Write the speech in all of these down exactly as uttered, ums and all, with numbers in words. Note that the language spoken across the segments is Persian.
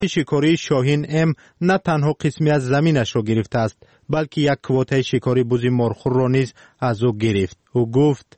شکاری شاهین ام نه تنها قسمی از زمینش را گرفته است بلکه یک کوته شکاری بز مرخور را نیز از او گرفت. او گفت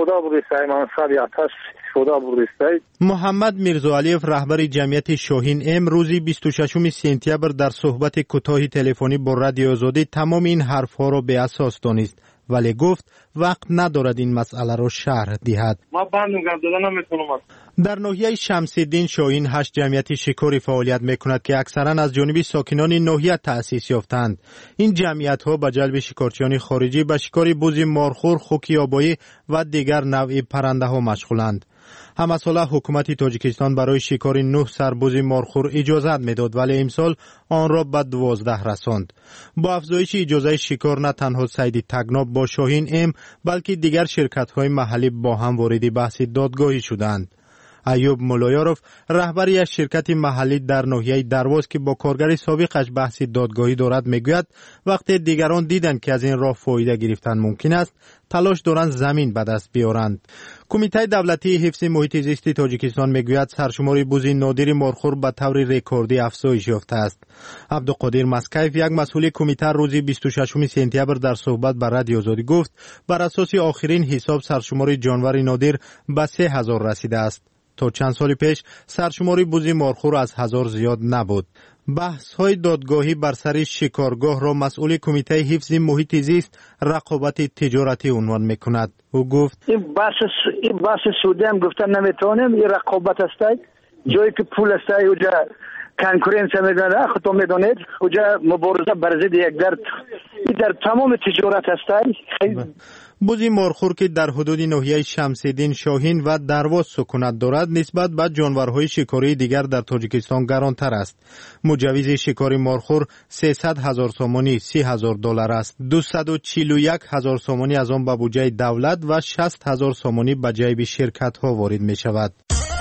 محمد میرزاعلیف رهبر جمعیت شاهین ام روزی بیست و ششم سپتامبر در صحبت کوتاه تلفنی با رادیو آزادی تمام این حرفها را به اساس دانست ولی گفت وقت ندارد این مسئله را شرح دهد. ما بندگردان نمیتونم. در ناحیه شمس الدین شاهین هشت جمعیت شکاری فعالیت میکند که اکثرا از جانب ساکنان ناحیه تأسیس یافتند. این جمعیت ها به جلب شکارچیان خارجی به شکار بز مارخور، خوک آبایی و دیگر نوع پرنده ها مشغولند. همه ساله حکومت تاجیکستان برای شکار نه سربز مارخور اجازت میداد ولی امسال آن را به دوازده رساند. با افزایش اجازه شکار نه تنها صید تگناب با شاهین ام بلکه دیگر شرکت های محلی با هم وارد بحث دادگاهی شدند. ایوب مولایاروف رهبری از شرکت محلی در ناحیه درواز که با کارگر سابقش بحث دادگاهی دارد میگوید وقتی دیگران دیدند که از این راه فایده گرفتن ممکن است تلاش دارند زمین به دست بیارند. کمیته دولتی حفظ محیط زیست تاجیکستان میگوید سرشمار بز نادر مارخور به طور رکوردی افزایش یافته است. عبدالقادر مسکیف یک مسئول کمیته روز بیست و ششم سپتامبر در صحبت با رادیو آزادی گفت بر اساس آخرین حساب سرشمار جانور نادر به سه هزار رسیده است. تا چند سال پیش سرشماری بز مارخور از هزار زیاد نبود. بحث های دادگاهی بر سر شکارگاه را مسئول کمیته حفظ محیط زیست رقابت تجارتی عنوان میکند. او گفت این بحث این بحث سودی هم گفتن نمیتونیم، این رقابت است. جایی که پول است اونجا کنکورنس میدونه، خودتون میدونید اونجا مبارزه بر ضد یک در در تمام تجارت است. بز مارخور که در حدود ناحیه شمس الدین شاهین و درواز سکونت دارد نسبت به جانورهای شکاری دیگر در تاجیکستان گرانتر است. مجوز شکار مارخور سیصد هزار سومانی سی هزار دلار است. دویست و چهل و یک هزار سومانی از آن به بودجه دولت و شصت هزار سومانی به جیب شرکت ها وارد می شود.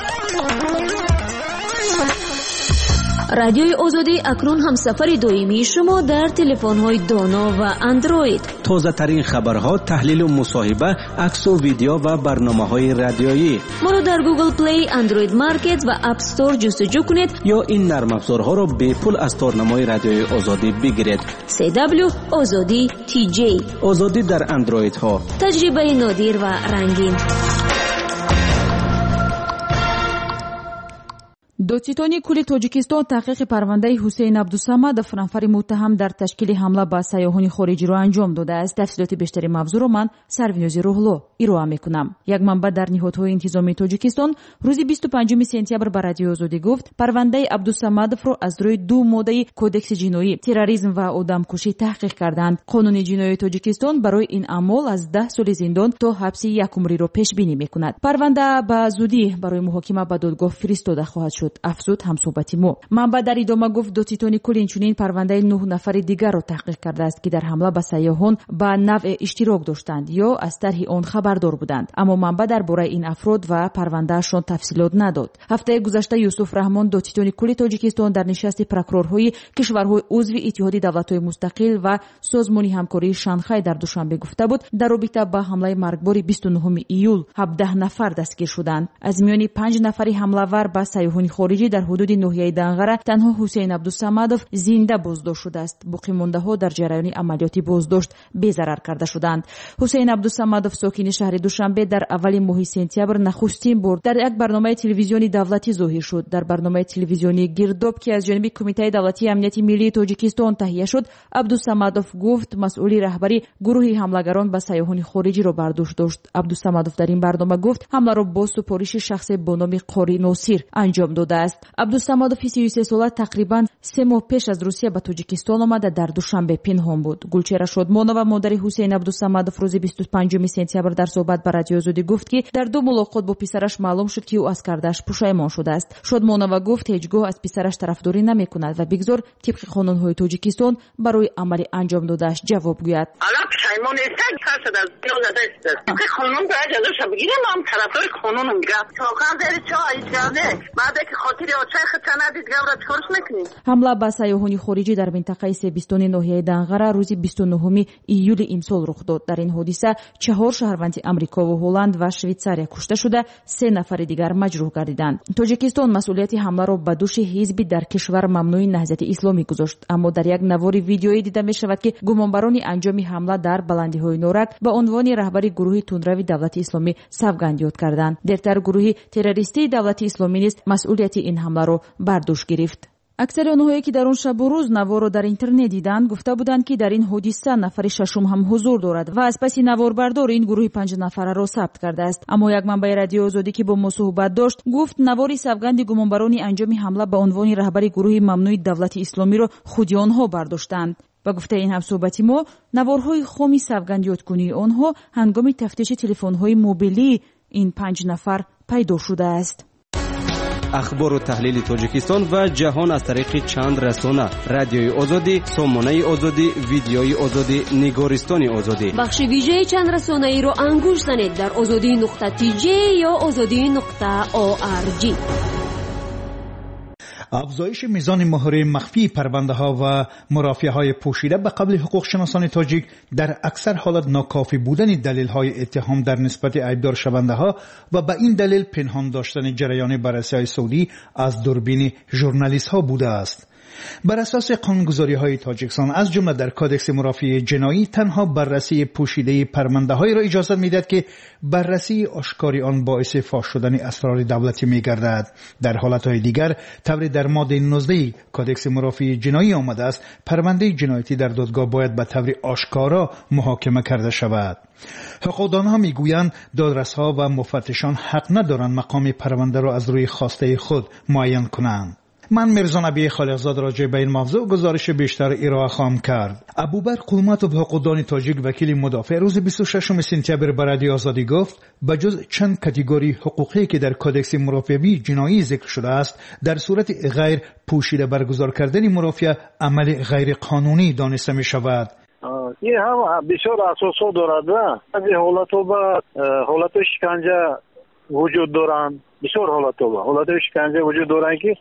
رادیوی آزادی اکنون هم سفر دائمی شما در تلفن‌های دانا و اندروید. تازه ترین خبرها، تحلیل و مصاحبه، عکس و ویدیو و برنامه‌های رادیویی. ما را در گوگل پلی، اندروید مارکت و اپ استور جستجو کنید یا این نرم افزارها را به پول از تارنمای رادیوی آزادی بگیرید. سی دبلیو آزادی تی جی. آزادی در اندروید ها. تجربه نادر و رنگین. دادستانی کل تاجیکستان تحقیق پرونده حسین عبدالصمد نفر متهم در تشکیل حمله به سیاحان خارجی را انجام داده است. تفصیلات بیشتری موضوع را من سرونوز روحلو ارائه میکنم. یک منبع در نهادهای انتظامی تاجیکستان روز بیست و پنجم سپتامبر به رادیو آزادی گفت پرونده عبدالصمد را از روی دو ماده کودکس جنایی تروریسم و آدمکشی تحقیق کردند. قانون جنایی تاجیکستان برای این اعمال از ده سال زندان تا حبس یک عمری را پیش بینی میکند. پرونده به زودی برای محاکمه به دادگاه فرستاده خواهد شد. افزود همصحبتی مو. منبع در ادامه گفت دادستانی کل اینچنین پرونده نه نفر دیگر را تحقیق کرده است که در حمله به سیاحان به نوع اشتراک داشتند یا از طرح آن خبردار بودند. اما منبع درباره این افراد و پروندهشان تفصیلات نداد. هفته گذشته یوسف رحمان دادستانی کل تاجیکستان در نشست پروکورورهای کشورهای عضو اتحاد دولت‌های مستقل و سازمان همکاری شانگهای در دوشنبه گفته بود در رابطه با حمله مرگبار بیست و نهم ایول هفده نفر دستگیر شدند. از میان پنج نفری حمله‌ور به سیاحان خارجی در حدود ناحیه دنغره تنها حسین عبدالصمد زنده بازداشت شده است. باقی مانده‌ها در جریان عملیات بازداشت بی‌ضرر کرده شدند. حسین عبدالصمد ساکن شهر دوشنبه در اول ماه سپتامبر نخستین بار در یک برنامه تلویزیونی دولتی ظاهر شد. در برنامه تلویزیونی گرداب که از جانب کمیته دولتی امنیت ملی تاجیکستان تهیه شد، عبدالصمد گفت مسئول رهبری گروه حمله‌گران به سیاحان خارجی را برداشت داشت. عبدالصمد در این برنامه گفت حمله را با سپارش شخص با نام قاری ناصر انجام داده است. عبدالصمد سی و سه ساله تقریبا سه ماه پیش از روسیه به تاجیکستان آمده در دوشنبه پنهان بود. گلچهره شادمانова مادر حسین عبدالصمد روز بیست و پنجم سپتامبر در صحبت با رادیو آزادی گفت که در دو ملاقات با پسرش معلوم شد که او از کردش پشیمان شده است. شادمانова گفت هیچگاه از پسرش طرفداری نمیکند و بگذار طبق قانون‌های تاجیکستان برای عمل انجام دادهش جواب گوید. الان پشیمان نیستم فرض از یاد است. طبق قانون باید ازش بگیرم، من طرفدار قانونم میگم. واقعا در چه ای کرده بعد که خاطر آچای خود چند دیگه را چکارش میکنیم. حمله به سیاحان خارجی در منطقه سیبستان ناحیه دنقره روز بیست و نهم ایول امسال رخ داد. در این حادثه چهار شهروند امریکا و هلند و شویتساریا کشته شده، سه نفر دیگر مجروح گردیدند. تاجیکستان مسئولیت حمله را به دوش حزبی در کشور ممنوع نهضت اسلامی گذاشت، اما در یک نوار ویدیویی دیده می شود که گمانبران انجام حمله در بلندی‌های نورک به عنوان رهبر گروه تندروی دولت اسلامی سوگند یاد کردند. دیگر گروه تروریستی دولت اسلامی نیز مسئولیت این حمله را بر دوش گرفت. اکثر آنهایی که در آن شب و روز نوار را در اینترنت دیدند گفته بودند که در این حادثه نفر ششم هم حضور دارد و از پس نوار بردار این گروه پنج نفره را ثبت کرده است. اما یک منبع رادیو آزادی که با ما صحبت داشت گفت نوار سوگند گمانبران انجام حمله به عنوان رهبر گروه ممنوع دولت اسلامی را خود آنها برداشتند. با گفته این همصحبتی ما، نوارهای خامی سوگند یادکنی آنها هنگام تفتیش تلفن‌های موبیلی این پنج نفر پیدا شده است. اخبار و تحلیل تاجیکستان و جهان از طریق چند رسانه: رادیوی آزادی، سامانه آزادی، ویدیوی آزادی، نگارستان آزادی. بخش ویژه چند رسانه ای را انگوش زنید در آزادی نقطه تی جی یا آزادی نقطه او آر جی. افزایش میزان مهره مخفی پرونده ها و مرافعه های پوشیده به قبل حقوق شناسان تاجیک در اکثر حالت ناکافی بودن دلیل های اتهام در نسبت ایبدار شونده ها و به این دلیل پنهان داشتن جریان بررسی های سودی از دوربین ژورنالیست ها بوده است. بر اساس قانونگذاری های تاجیکستان از جمله در کادکس مرافعه جنایی تنها بررسی پوشیده پرونده های را اجازه میدهد که بررسی آشکاری آن باعث فاش شدن اسرار دولتی میگردد. در حالت های دیگر طوری در ماده نوزده کادکس مرافعه جنایی آمده است پرونده جنایتی در دادگاه باید به طور آشکارا محاکمه کرده شود. حقوقدانها میگویند دادرسها و مفتشان حق ندارند مقام پرونده را از روی خواسته خود معین کنند. من میرزا نبی خالقزاد راجع به این موضوع گزارش بیشتر ارائه خواهم کرد. ابوبکر قلمتوف حقوقدان تاجیک وکیل مدافع روز بیست و ششم سپتامبر به رادیو آزادی گفت به جز چند کاتگوری حقوقی که در کادکس مرافعه جنایی ذکر شده است در صورت غیر پوشیده برگزار کردن مرافعه عمل غیر قانونی دانسته می شود. این هم بسیار اساسا دارد. از حالتو به حالت شکنجه وجود دارند. بسیار حالتو به حالت شکنجه وجود دارند که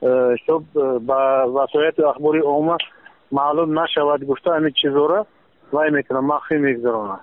شب با وسایت اخباری عامه معلوم نشود گفته همین چیزا را وای میکنه مخفی میگذارونه.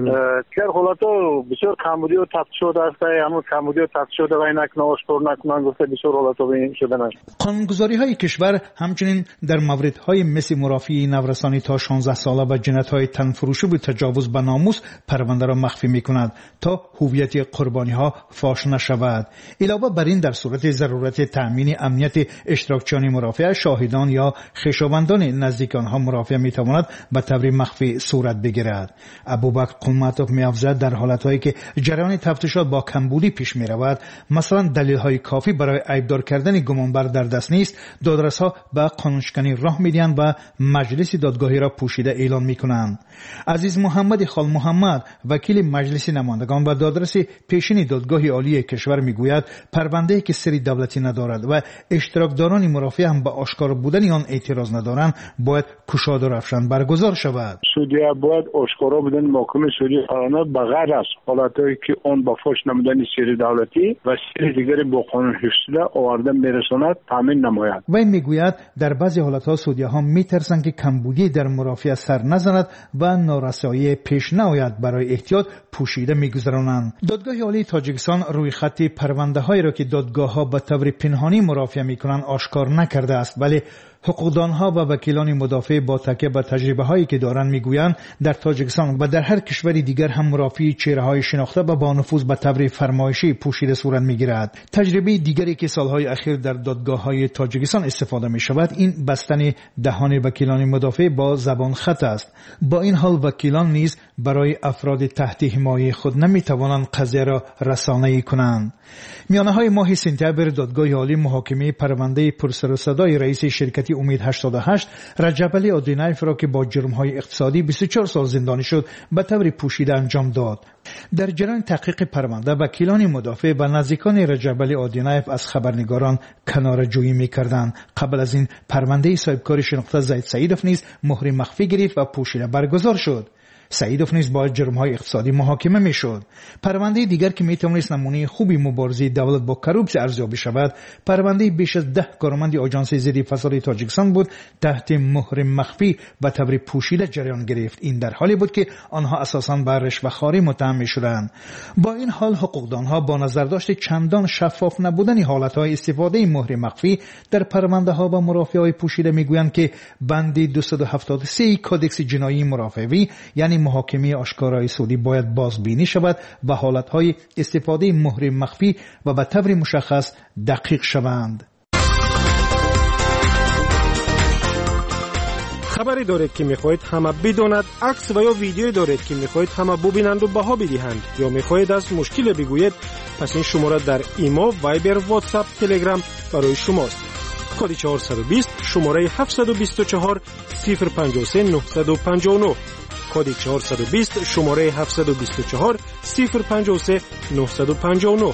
که حالاتو بسیار کمبودی و تفت شده است، همون کمبودی و تفت شده و اینک آشکار نکنن گفته بسیار حالاتو به این شده نشد. قانونگذاری های کشور همچنین در موردهای مثل مرافعه نورسانی تا شانزده ساله و جنایت های تنفروشی و تجاوز به ناموس پرونده را مخفی میکند تا هویت قربانی ها فاش نشود. علاوه بر این در صورت ضرورت تامین امنیت اشتراکچیان مرافعه شاهدان یا خویشاوندان نزدیک آنها مرافعه میتواند به طور مخفی صورت بگیرد. ابوبکر قلمتوف می‌افزاید در حالت‌هایی که جریان تفتیشات با کمبودی پیش می‌رود، مثلا دلیل‌های کافی برای ایبدار کردن گمانبر در دست نیست، دادرس‌ها به قانونشکنی راه می‌دهند و مجلس دادگاهی را پوشیده اعلام می‌کنند. عزیز محمد خال محمد وکیل مجلس نمایندگان و دادرس پیشین دادگاه عالی کشور می‌گوید پرونده‌ای که سری دولتی ندارد و اشتراکداران مرافعه هم به آشکار بودن آن اعتراض ندارند باید کشاده و روشن برگزار شود. سودیا باید آشکارا بودن محکمه سودی قانون بغیر از حالتایی که اون با فاش نمودن سری دولتی و سری دیگری با قانون حفظ آورده میرساند تامین نماید. و میگوید در بعضی حالتها سودیاها میترسند که کمبودی در مرافعه سر نزند و نارسایی پیش نیاید، برای احتیاط پوشیده میگذرانند. دادگاه عالی تاجیکستان روی خط پرونده هایی را که دادگاه ها به طور پنهانی مرافعه میکنند آشکار نکرده است، ولی حقوقدانها و وکیلان مدافع با تکیه به تجربه هایی که دارند میگویند در تاجیکستان و در هر کشوری دیگر هم مرافعه چهره های شناخته و با نفوذ به طور فرمایشی پوشیده صورت میگیرد. تجربه دیگری که سالهای اخیر در دادگاه های تاجیکستان استفاده می شود این بستن دهان وکیلان مدافع با زبان خط است. با این حال وکیلان نیز برای افراد تحت حمایت خود نمی توانند قضیه را رسانه‌ای کنند. میانه های ماه سپتامبر دادگاه عالی محاکمه پرونده پرسر و صدای رئیس شرکت امید هشتاد و هشت رجب علی آدینایف را که با جرم‌های اقتصادی بیست و چهار سال زندانی شد به طور پوشیده انجام داد. در جریان تحقیق پرونده وکیلان مدافع و نزدیکان رجب علی آدینایف از خبرنگاران کناره‌جویی می‌کردند. قبل از این پرونده صاحبکار شناخته زید سعیدوف نیز مهر مخفی گرفت و پوشیده برگزار شد. سعیدوف نیز با جرم‌های اقتصادی محاکمه می‌شد. پرونده دیگر که می‌توانست نمونه خوبی مبارزه دولت با کروپسی ارزیابی شود، پرونده بیش از ده کارمند آژانس ضد فساد تاجیکستان بود تحت مهر مخفی و تبر پوشیده جریان گرفت. این در حالی بود که آنها اساساً به رشوه‌خواری متهم می‌شدند. با این حال حقوقدانها با نظرداشت چندان شفاف نبودن حالت‌های استفاده مهر مخفی در پرونده‌ها و مرافعه‌های پوشیده می‌گویند که بند دویست و هفتاد و سه کدکس جنایی مرافعه‌ای یعنی محاکمه آشکارای سودی باید بازبینی شود و حالت‌های استفاده مهر مخفی و به طور مشخص دقیق شوند. خبری دارید که میخواهید همه بداند، عکس و یا ویدیویی دارید که میخواهید همه ببینند و بها بدهند، یا میخواهید از مشکل بگویید، پس این شماره در ایما، وایبر، واتساپ، تلگرام برای شماست. کد چهارصد و بیست شماره هفتصد و بیست و چهار صفر پنجاه و سه نهصد و پنجاه و نه. کد چهارصد و بیست شماره هفتصد و بیست و چهار صفر پنجاه و سه نهصد و پنجاه و نه.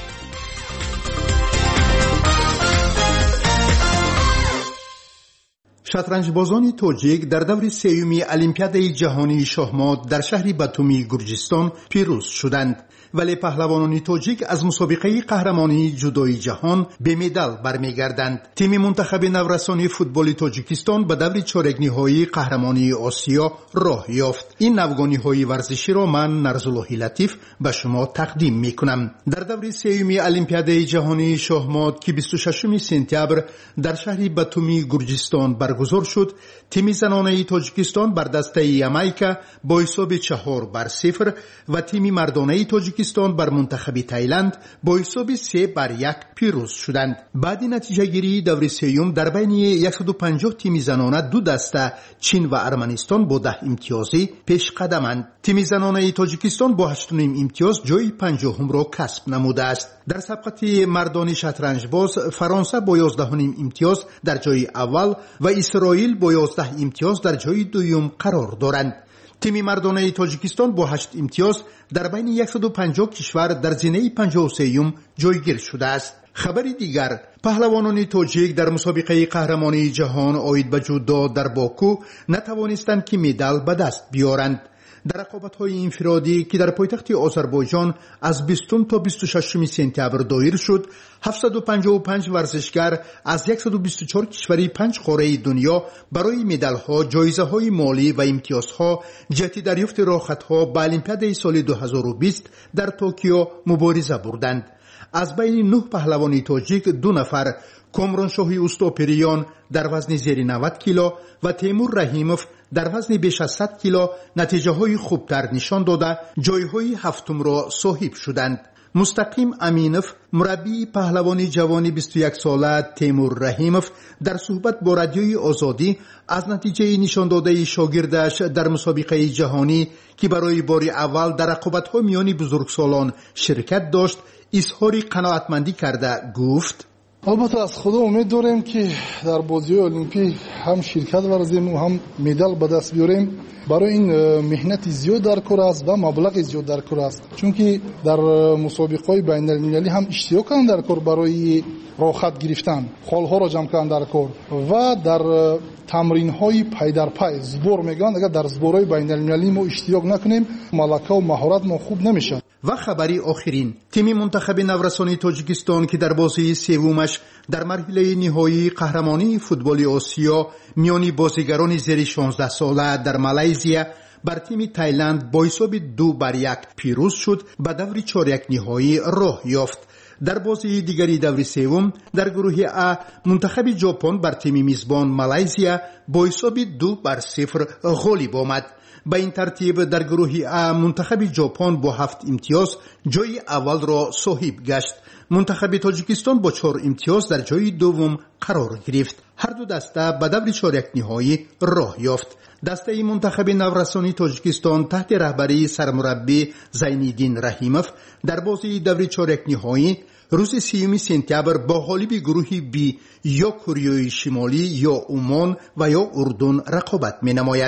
شطرنجبازان توجیک در دور سیومی المپیادهای جهانی شاهمات در شهر باتومی گرجستان پیروز شدند، ولی پهلوانان توجیک از مسابقه قهرمانی جودوی جهان به مدال برمیگردند. تیم منتخب نورسانی فوتبال تاجیکستان به دور چهارک نهایی قهرمانی آسیا راه یافت. این نوگانی‌های ورزشی را من نرزالله لطیف به شما تقدیم میکنم. در دور سیومی المپیادهای جهانی شاهمات که بیست و ششم سپتامبر در شهر باتومی گرجستان برگزار شد، تیم زنانه تاجیکستان بر دسته یامایکا با حساب چهار بر صفر و تیم مردانه تاجیکستان بر منتخب تایلند با حساب سه بر یک پیروز شدند. بعد نتیجه گیری دور سیوم در بین صد و پنجاه تیم زنانه دو دسته چین و ارمنستان با ده امتیازی پیش قدمند. تیم زنانه تاجیکستان با هشت و نیم امتیاز جای پنجاهم را کسب نموده است. در سبقت مردان شطرنج باز فرانسه با یازده و نیم امتیاز در جای اول و اسرائیل با یازده امتیاز در جای دوم قرار دارند. تیم مردانه تاجیکستان با هشت امتیاز در بین صد و پنجاه کشور در زینه پنجاه و سه جایگیر شده است. خبری دیگر، پهلوانان تاجیک در مسابقه قهرمانی جهان آید به جودو در باکو نتوانستند که مدال به دست بیارند. در رقابت‌های انفرادی که در پایتخت آذربایجان از بیستم تا بیست و ششم سپتامبر دایر شد، هفتصد و پنجاه و پنج ورزشگر از صد و بیست و چهار کشوری پنج قاره دنیا برای مدال‌ها، جایزه‌های مالی و امتیازها جهت دریافت راحت‌ها به المپیاد سال دو هزار و بیست در توکیو مبارزه بردند. از بین نه پهلوان تاجیک دو نفر، کامران شاهی اوستاپریان در وزن زیر نود کیلو و تیمور رحیموف در وزن بیش از صد کیلو نتیجه های خوبتر نشان داده جایهای هفتم را صاحب شدند. مستقیم امینوف مربی پهلوانی جوانی بیست و یک ساله تیمور رحیموف در صحبت با رادیوی آزادی از نتیجه نشان داده شاگردش در مسابقه جهانی که برای بار اول در رقابت‌های میان بزرگسالان شرکت داشت اظهار قناعتمندی کرده گفت: البته از خدا امید داریم که در بازی‌های المپیک هم شرکت ورزیم و هم مدال به دست بیاریم. برای این مهنت زیاد در کار است و مبلغ زیاد در کار است، چون که در مسابقه‌های بین‌المللی هم اشتراک کردن در کار برای راحت گرفتن، خال‌ها را جمع کردن در کار و در تمرین‌های پای در پای زبور میگن. اگر در زبورهای بین‌المللی ما اشتراک نکنیم ملکه و مهارت ما خوب نمیشه. و خبری آخرین، تیم منتخب نورسانی تاجیکستان که در بازی سومش در مرحله نهایی قهرمانی فوتبال آسیا میان بازیگران زیر شانزده ساله در مالزیا بر تیم تایلند با حساب دو بر یک پیروز شد، به دور چهارک نهایی راه یافت. در بازی دیگری دور سوم در گروه ا منتخب ژاپن بر تیم میزبان مالزیا با حساب دو بر صفر غالب آمد. به این ترتیب در گروه ا منتخب ژاپن با هفت امتیاز جای اول را صاحب گشت. منتخب تاجیکستان با چهار امتیاز در جای دوم قرار گرفت. هر دو دسته به دور چهارک نهایی راه یافت. دسته منتخب نورسانی تاجیکستان تحت رهبری سرمربی زینالدین رحیموف در بازی دور چهارک نهایی روز سیوم سپتامبر با غالب گروه بی یا کره شمالی یا عمان و یا اردن رقابت می نماید.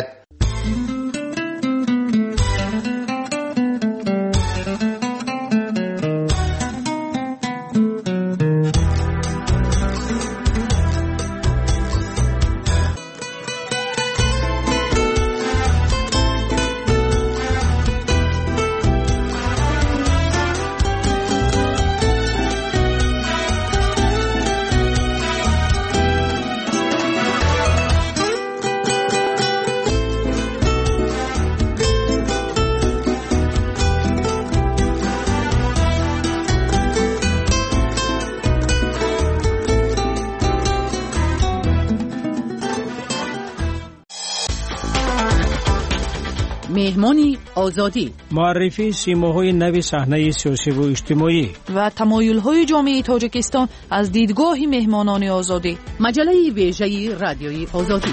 مهمان آزادی، معرفی سیماهای نو صحنه سیاسی و اجتماعی و تمایل‌های جامعه تاجیکستان از دیدگاه مهمانان آزادی. مجله ویژه رادیوی آزادی.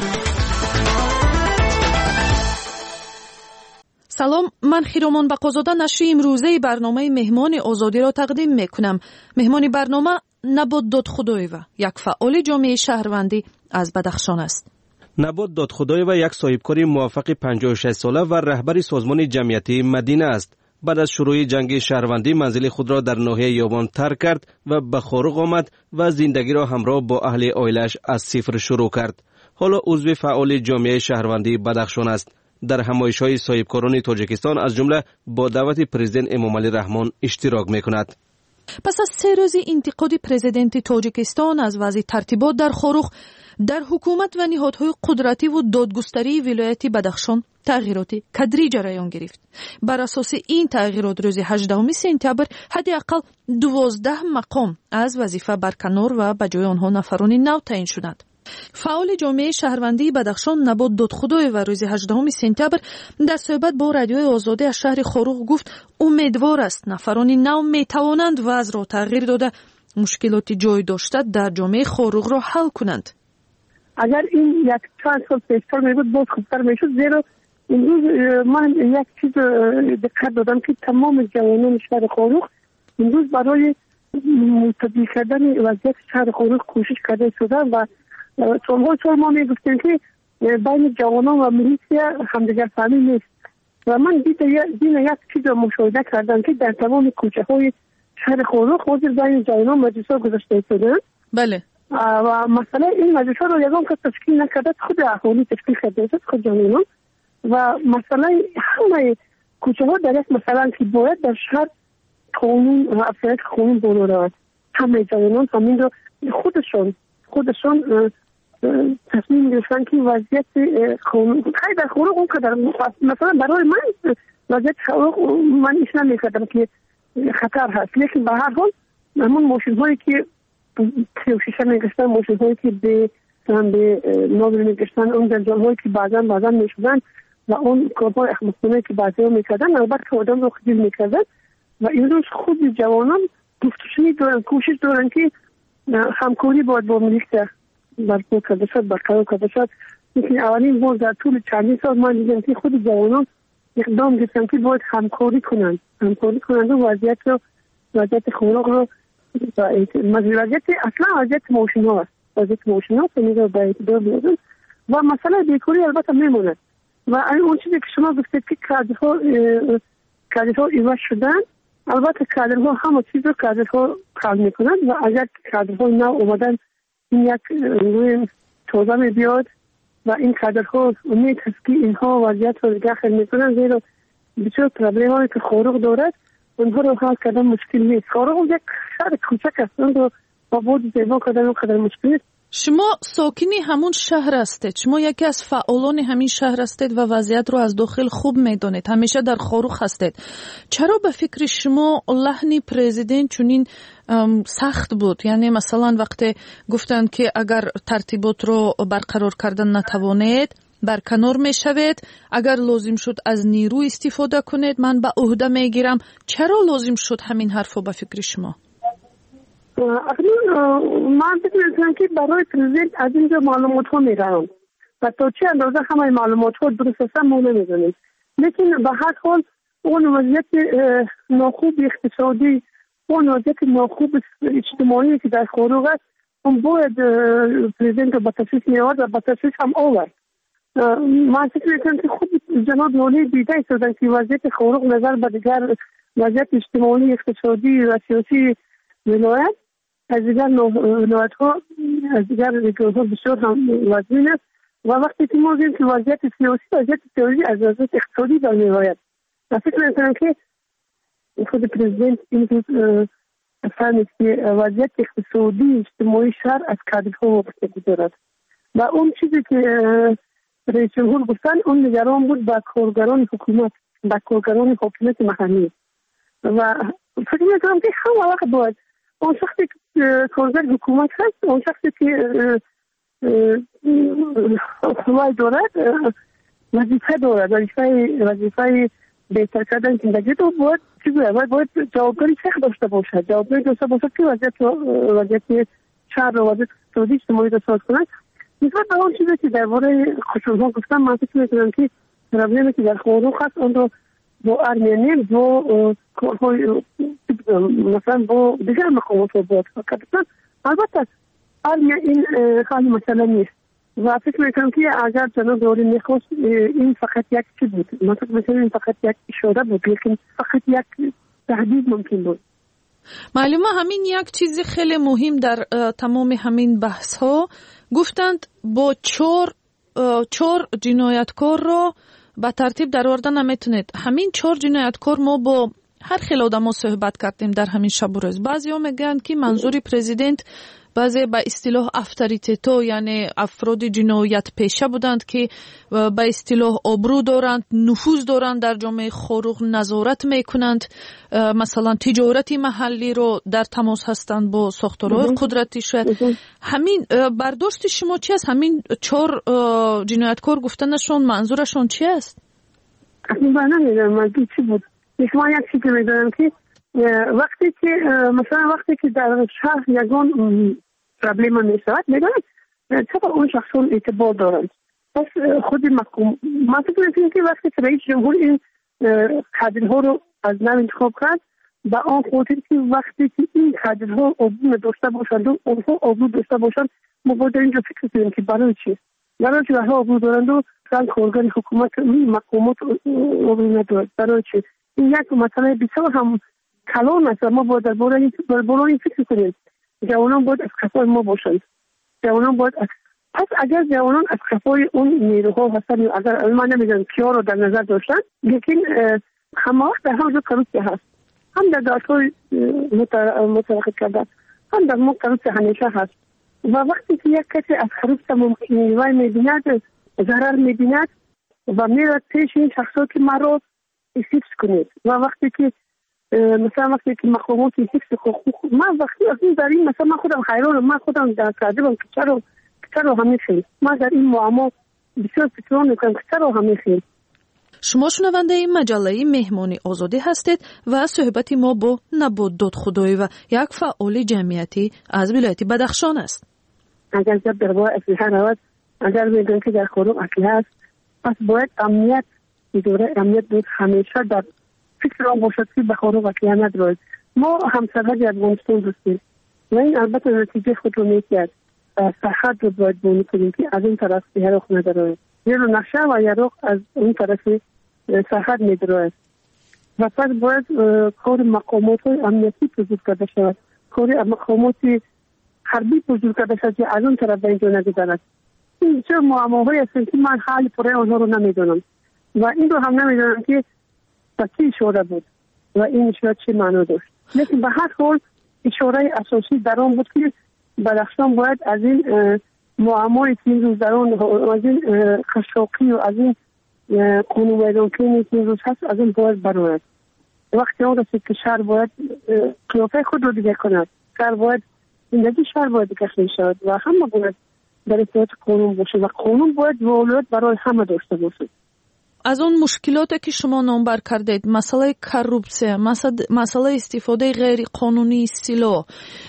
سلام، من خیرامان بقازاده نشر امروزه برنامه مهمان آزادی را تقدیم میکنم. مهمان برنامه نبات دادخدایوه، یک فعال جامعه شهروندی از بدخشان است. نبات دادخدایوه یک صاحبکار موفق پنجاه و شش ساله و رهبر سازمان جمعیتی مدینه است. بعد از شروع جنگ شهروندی منزل خود را در ناحیه یابان ترک کرد و به خارق آمد و زندگی را همراه با اهل عائله‌اش از صفر شروع کرد. حالا عضو فعال جامعه شهروندی بدخشان است. در همایش‌های صاحبکاران تاجیکستان از جمله با دعوت پرزیدنت امامعلی رحمان اشتراک می‌کند. پس از سه روز انتقاد پرزیدنت تاجیکستان از وضع ترتیبات در خاروخ، در حکومت و نهادهای قدرتی و دادگستری ولایت بدخشان تغییرات کدری جریان گرفت. بر اساس این تغییرات روز هجدهم سپتامبر حداقل دوازده مقام از وظیفه برکنار و به جای آنها نفران نو تعیین شدند. فعال جامعه شهروندی بدخشان نبات دادخدایوه و روز هجدهم سپتامبر در صحبت با رادیوی آزادی از شهر خاروخ گفت امیدوار است نفران نو می توانند وضع را تغییر داده مشکلات جای داشته در جامعه خاروخ را حل کنند. اگر این یک چند سال پیشتر می بود باز خوبتر می شد، زیرا امروز من یک چیز دقت دادم که تمام جوانان شهر خاروخ امروز برای متبی کردن وضعیت شهر خاروخ کوشش کرده شدن و سالها سال ما می گفتیم که بین جوانان و میلیسیا همدیگر فهمی نیست و من دیدم یک چیز را مشاهده کردم که در تمام کوچه های شهر خاروخ حاضر بین جوانان مجلس ها گذاشته شده. بله. و مثلا این مجلس ها رو یکم که تشکیل نکرده، خود اهالی تشکیل کرده شد، خود جوانان و مثلا همه کوچه ها در یک مثلا که باید در شهر قانون و افزایش قانون بالا رود، همه جوانان همین رو خودشون خودشون تصمیم گرفتن که وضعیت قانون خیلی در خاروخ اون قدر مثلا برای من وضعیت خاروخ من ایش نمیکردم که خطر هست، لیکن به هر حال همون ماشین هایی که شیشه میگشتن، ماشین هایی که به به نادر میگشتن، اون جنجال هایی که بعضا بعضا میشدن و اون کارهای احمقانه که بعضی ها میکردن البته آدم رو خجل میکردن و امروز خود جوانان گفتگویی دارن، کوشش دارن که همکاری باید با میلیسیا برپا کرده شد، برقرار کرده شد. لیکن اولین بار در طول چندین سال من دیدم که خود جوانان اقدام گرفتن که باید همکاری کنند همکاری کنند و وضعیت رو وضعیت خاروخ رو وضعیت اصلا وضعیت ماشین ها است وضعیت ماشین ها سمیده رو به اعتبار بیارن و مسئله بیکاری البته میموند و اون چیزی که شما گفتید که کادرها کادرها ایواز شدن، البته کادرها همه چیز رو کادرها حل میکنند و اگر کادرها نو اومدن این یک روی توضیح می بیاد و این کادرها امید هست که اینها وضعیت رو دیگه حل میکنن، زیرا بسیار پرابلم هایی که خاروخ دارد اونها رو حل کردن مشکل نیست. خاروخ یک شهر کوچک است، اون رو با بود زیبا کردن و قدر مشکل نیست. شما ساکنی همون شهر هستید، شما یکی از فعالان همین شهر هستید و وضعیت رو از داخل خوب میدونید، همیشه در خاروخ هستید. چرا به فکر شما لحن پرزیدنت چنین سخت بود؟ یعنی مثلا وقتی گفتند که اگر ترتیبات رو برقرار کردن نتوانید برکنار میشوید، اگر لازم شد از نیرو استفاده کنید من به عهده میگیرم، چرا لازم شد همین حرفو به فکر شما؟ من فکر میکنم که برای پرزیدنت از اینجا معلومات ها میرم و تا چه اندازه همه معلومات ها درست است ما نمیدونیم، لیکن به هر حال اون وضعیت ناخوب اقتصادی، اون وضعیت ناخوب اجتماعی که در خاروخ است، اون باید پرزیدنت رو به تشخیص میآورد و به تشخیص هم آورد. من فکر میکنم که خود جناب والی دیده شدن که وضعیت خاروخ نظر به دیگر وضعیت اجتماعی، اقتصادی و سیاسی ولایت از دیگر ولایت ها از دیگر ریاست ها بسیار هم وزین است و وقتی که ما دیدیم که وضعیت سیاسی وضعیت سیاسی از وضعیت اقتصادی در میآید و فکر میکنم که خود پرزیدنت این روز فهمید که وضعیت اقتصادی اجتماعی شهر از کادرها وابستگی دارد و اون چیزی که رئیس جمهور گفتن اون نگران بود با کارگران حکومت، با کارگران حکومت محلی و فکر میکنم که همه وقت باید اون شخصی که کارگر حکومت هست، اون شخصی که حمای دارد وظیفه دارد، وظیفه وظیفه بهتر کردن زندگی تو باید چیزی باید باید جوابداری چه داشته باشد، جوابداری داشته باشد که وضعیت وضعیت شهر و وضعیت اقتصادی اجتماعی را ساز کند. نسبت به آن چیزی که درباره خشونت‌ها گفتم، من فکر می‌کنم که پروبلمی که در خاروخ هست اون رو با ارمنی با مثلا با دیگر مقامات باید کرد. البته ارمنی این خالی مسئله نیست و فکر میکنم که اگر جناب دوری میخواست این فقط یک چی بود، من فکر میکنم این فقط یک اشاره بود، لیکن فقط یک تهدید ممکن بود. معلومه همین یک چیز خیلی مهم در تمام همین بحث ها گفتند با چور چور جنایتکار را به ترتیب در آوردن نمیتونید. همین چور جنایتکار ما با هر خیلی آدم ها صحبت کردیم در همین شب و روز. بعضی ها میگن که منظوری پرزیدنت بعضی به اصطلاح افتریتیتو یعنی افراد جنایت پیشه بودند که به اصطلاح آبرو دارند، نفوذ دارند در جامعه خاروخ، نظارت میکنند، مثلا تجارتی محلی رو در تماس هستند با ساختارهای قدرتی. شاید همین برداشت شما چی است؟ همین چهار جنایتکار گفتنشون منظورشون چی است؟ من نمیدونم منظور چی بود. من یک چیزی میدونم که وقتی که مثلا وقتی که در شهر یگان پرابلم میشود میدونم چطور اون شخصون اعتبار دارند. پس خود مقام من فکر میکنم که وقتی که رئیس جمهور این کادرها رو از نو انتخاب کرد با آن خاطر که وقتی که این کادرها آبرو داشته باشند و اونها آبرو داشته باشند ما باید اینجا فکر کنیم که برای چی برای چی اونها آبرو دارند و چند کارگر حکومت مقامات آبرو ندارند. برای چی این یک مسئله بسیار هم کلان است. ما باید در باره این فکر کنیم. جوانان باید از خفای ما باشند. جوانان باید از... پس اگر جوانان از خفای اون نیروها هستند، اگر من نمیدونم کیا رو در نظر داشتن، لیکن همه وقت در همه جا کروپسی هست، هم در دادگاه متوقف کردن، هم در ما کروپسی همیشه هست و وقتی که یک کسی از کروپسی نیروی میبیند، ضرر میبیند و میرد پیش این شخصا که ما رو حفظ کنید و وقتی که مثلا وقتی که مقامات حفظ حقوق من وقتی از این در این مثلا من خودم حیرانم، من خودم در کردم که چرا چرا همین خیلی من در این معما بسیار فکر میکنم که چرا همین خیلی. شما شنونده این مجله مهمانی آزادی هستید و صحبت ما با نبود داد خدایی و یک فعال جمعیتی از ولایت بدخشان است. اگر جب در باره اسلحه رود، اگر میگن که در خاروخ اسلحه است، پس باید امنیت اداره امنیت بود همیشه در فکر آن باشد که به خاروخ اسلحه ندارد. ما همسرحد افغانستان دوستیم و این البته نتیجه خود رو میکرد. سرحد رو باید بونی کنیم که از این طرف یراق ندارد، یه رو نقشه و یراق از اون طرف سرحد میدارد و پس باید کار مقامات های امنیتی بزرگ کرده شود، کار مقامات حربی بزرگ کرده شود که از اون طرف به اینجا نگذارد. این چه معماهایی هستند که من حال پره آنها رو نمیدونم و این رو هم نمیدونم که بچه اشاره بود و این اشاره چه معنا داشت. لیکن به هر حال اشاره اساسی در آن بود که بدخشان باید از این معمای که این روز در آن از این خشاقی و از این قانون ویدانکنی که این روز هست از این باید برود. وقتی آن رسید که شهر باید قیافه خود رو دیگه کند، شهر باید زندگی شهر باید دیگه خیلی شود و همه باید در اطاعت قانون باشه و قانون باید ولایت برای همه داشته باشه. از اون مشکلاتی که شما نامبر کردید، مسئله کروپسیه، مسئله استفاده غیر قانونی سلاح،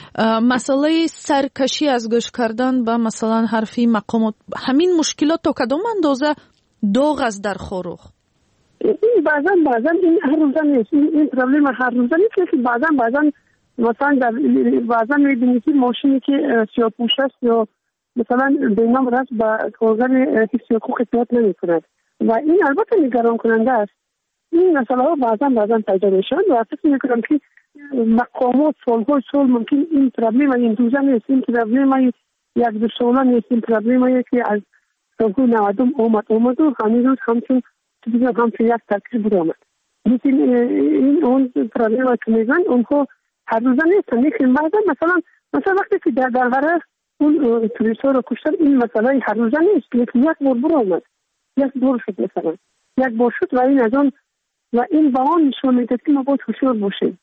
مسئله سرکشی از گوش کردن به مثلا حرفی مقامات، همین مشکلات تا کدام اندازه داغ است در خاروخ؟ این بعضا بعضا این هر روزه نیست، این پرابلم هر روزه نیست که بعضا بعضا مثلا در بعضا میبینید که ماشینی که سیاه‌پوش است یا مثلا بینام راست با کارگر حفظ حقوق اطاعت نمی‌کند و این البته نگران کننده است. این مسئله ها بعضا بعضا پیدا میشن و فکر میکنم که مقامات سالهای سال ممکن این پرابلم این دوزه نیست، این پرابلم یک دو ساله نیست، این پرابلم که از سالهای نودم آمد آمد و همین روز همچون همچون یک ترکیب بود آمد. لیکن این اون پرابلم که میگن اونها هر روزه نیستن. لیکن بعضا مثلا مثلا وقتی که در درباره اون توریست ها رو کشتن این مسئله هر روزه نیست، لیکن یک بار برو آمد، یک بار شد مثلا یک بار شد و این از آن و این با آن نشون میده که ما باید هوشیار باشیم.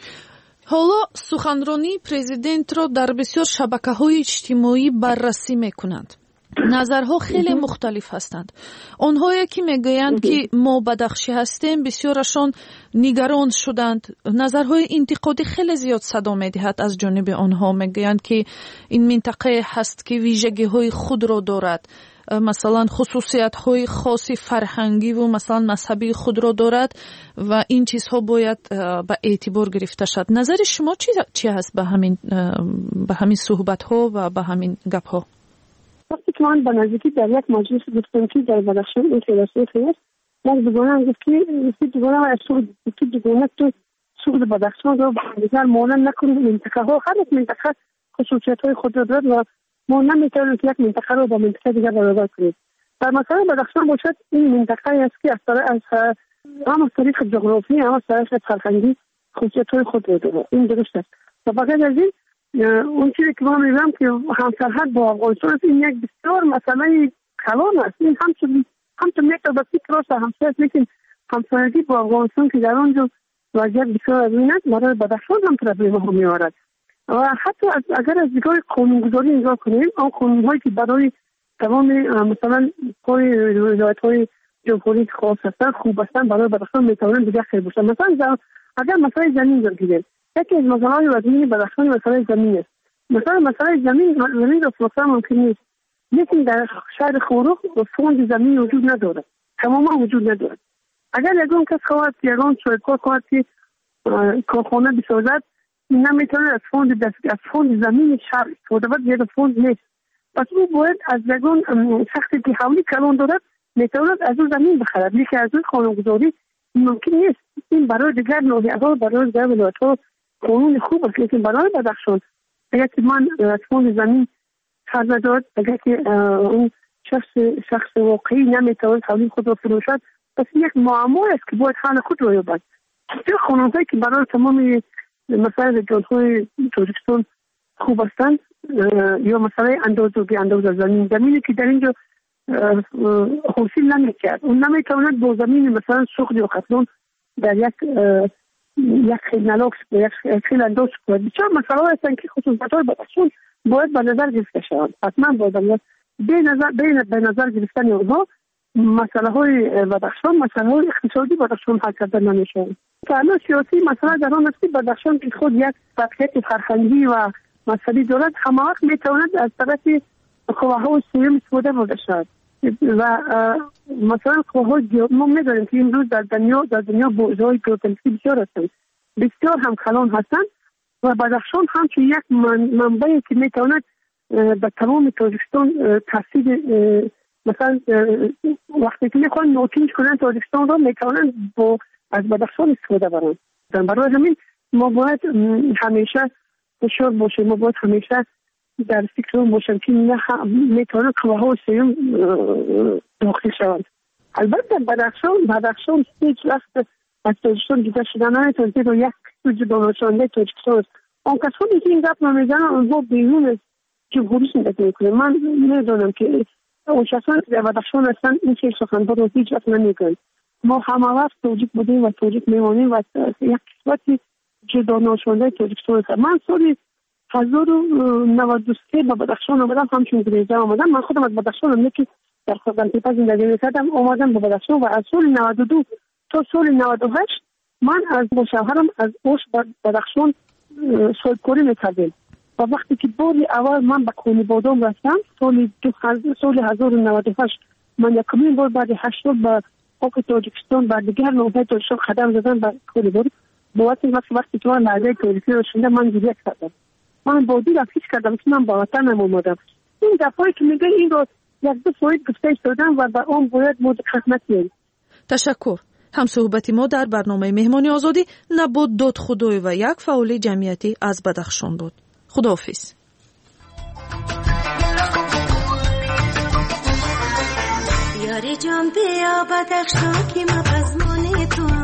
حالا سخنرانی پرزیدنت را در بسیار شبکه‌های اجتماعی بررسی میکنند. نظرها خیلی مختلف هستند. آنهایی که میگویند که ما بدخشی هستیم بسیارشان نگران شدند. نظرهای انتقادی خیلی زیاد صدا میدهد از جانب آنها. میگویند که این منطقه هست که ویژگی های خود را دارد، مثلا خصوصیت های خاصی فرهنگی و مثلا مذهبی خود را دارد و این چیزها باید به اعتبار گرفته شد. نظر شما چی چی هست به همین به همین صحبت ها و به همین گپ ها؟ وقتی که من به نزدیکی در یک مجلس گفتم که در بدخشان این فیلسوف هست، یک دوگانه هم گفت که این دوگانه و سوق که دوگانه تو سوق بدخشان رو به دیگر مانند نکنید. منطقه ها هر یک منطقه خصوصیت های خود را دارد و ما نمیتونیم که یک منطقه رو با منطقه دیگر برابر کنیم. در مثلا بدخشان باشد این منطقه است که از هم از طریق جغرافی هم از طریق فرهنگی خصوصیت های خود را دارد. این درست است. و بغیر از این اون چیزی که ما می‌بینم که همسرحد با افغانستان این یک بسیار مسئله کلان است. این همچون همچون میتونه به فکر راست همسر است، لیکن همسرگی با افغانستان که در آنجا وضعیت بسیار عظیم است برای بدخشان هم پرابلم ها می‌آورد. و حتی اگر از دیدگاه قانونگذاری نگاه کنیم، آن قانون‌هایی که برای تمام مثلا پای ولایت‌های جمهوری خاص هستند خوب هستند برای بدخشان میتوانند دیگر خیر باشند. مثلا اگر مسئله زمین بگیریم، یکی از مسائل وزنی بدخشان مسئله زمین است. مثلا مسئله زمین زمین را فروختن ممکن نیست، لیکن در شهر خورخ فوند زمین وجود ندارد، تماما وجود ندارد. اگر یگان کس خواهد یگان صاحبکار خواهد که کارخانه بسازد، نمیتونه از فوند دست از فوند زمین شهر استفاده کنه، زیرا فوند نیست. پس او باید از یگان شخصی که حولی کلان دارد میتواند از او زمین بخرد، لیکن از او قانونگذاری ممکن نیست. این برای دیگر ناحیه‌ها برای دیگر ولایت‌ها قانون خوب است، لیکن برای بدخشان اگر که من از فوند زمین سر نداد، اگر که اون شخص شخص واقعی نمیتواند حولی خود را فروشد، پس یک معما است که باید حل خود را یابد. این قانون‌هایی که برای تمام مثلا رجال‌های تاجیکستان خوب هستند یا مثلا انداز و بی انداز زمین زمینی که در اینجا حاصل نمی‌کرد، اون نمیتواند با زمین مثلا سوخت یا قطلون در یک یک خیلی نلاکس یک خیلی انداز کنید. بسیار مسئله هستند که خصوصیت‌های بدخشان باید به نظر گرفته شوند. حتما باید به نظر به نظر گرفتن اونها مسئله های بدخشان، مسئله های اقتصادی بدخشان حل کرده نمیشوند. تعامل سیاسی مسئله در آن است که بدخشان که خود یک سطحیت فرهنگی و مذهبی دارد، همه وقت میتواند از طرف قواهای سوم استفاده برده شود و مثلا قواهای ما میدانیم که امروز در دنیا در دنیا بوجهای پروتنسی بسیار هستند، بسیار هم کلان هستند و بدخشان همچون یک منبعی که میتواند به تمام تاجیکستان تاثیر مثلا وقتی که میخوان نوتینج کنن تاجیکستان را میتونن با از بدخشان استفاده برن. برای همین ما باید همیشه هوشیار باشیم، ما باید همیشه در فکرمون باشیم که نه میتونه قواها سیوم داخل شوند. البته بدخشان بدخشان هیچ وقت از تاجیکستان جدا شدن نمیتونه، زیرا یک جدا شدنده تاجیکستان است. آن کسانی که این گپ نمیزنن آنها بیرون از جمهوری زندگی میکنن. من میدونم که اون شخصان که در بدخشان هستن این چه سخنها رو هیچ وقت نمیگن. ما همه وقت توجیک بودیم و توجیک میمانیم و یک قسمتی جدا نشونده توجیکستان هست. من سال هزار و نود و سه به بدخشان آمدم، همچون گریزه آمدم. من خودم از بدخشان هم که در خزانتیپه زندگی میکردم آمدم به بدخشان و از سال نود و دو تا سال نود و هشت من از با شوهرم از اوش بدخشان صاحبکاری میکردیم. و وقتی که باری اول من به کونی بادام رفتم سال سال هزار و نود و هشت من یکمین بار بعد هشت سال به خاک تاجیکستان و دیگر نوبت تاجیکستان قدم زدم به کونی باد. بابت وقتی وقتی که من لحظه تاریخی رو شنیدم من گریه کردم. من با دل افسوس کردم که من با وطنم اومدم. این دفعه که میگه این رو یک دو فاید گفتش دادم و به آن باید ما خدمت کنیم. تشکر. هم صحبت ما در برنامه مهمانی آزادی نبود داد خدای و یک فعال جمعیتی از بدخشان بود. خداحافظ. یاری جان بیا بدخشان که ما بزمانه تو